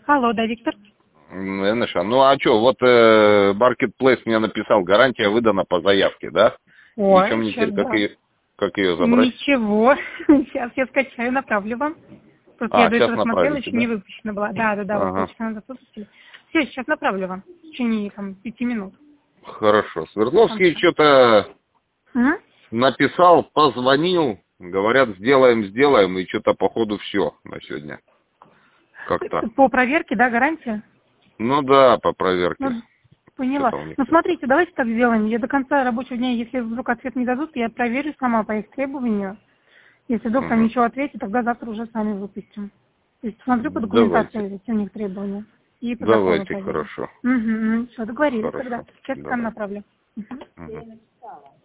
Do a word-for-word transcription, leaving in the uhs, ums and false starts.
Алло, да, Виктор? Эныша, ну а что, вот э, Marketplace мне написал, гарантия выдана по заявке, да? Ой, И что мне теперь, сейчас, как да. ее, как ее забрать? Ничего, сейчас я скачаю, направлю вам. Просто я А, до сейчас этого смотрела, направите, еще не да? выпущена была. Да, да, да, вот Ага. полчаса назад выпустили. Все, сейчас направлю вам. В течение там пяти минут. Хорошо. Там Свердловский всё. что-то М? написал, позвонил, говорят, сделаем, сделаем, и что-то походу все на сегодня. Как-то. По проверке, да, гарантия? Ну да, по проверке. Ну, поняла. Что-то у них Ну, как-то. смотрите, давайте так сделаем. Я до конца рабочего дня, если вдруг ответ не дадут, я проверю сама по их требованию. Если вдруг там Угу. ничего ответит, тогда завтра уже сами выпустим. То есть смотрю по Давайте. документации, какие у них требования. И по закону Давайте, проверю. хорошо. Угу, все, договорились тогда. Хорошо. Сейчас к вам Давай. направлю. Мгм. Угу.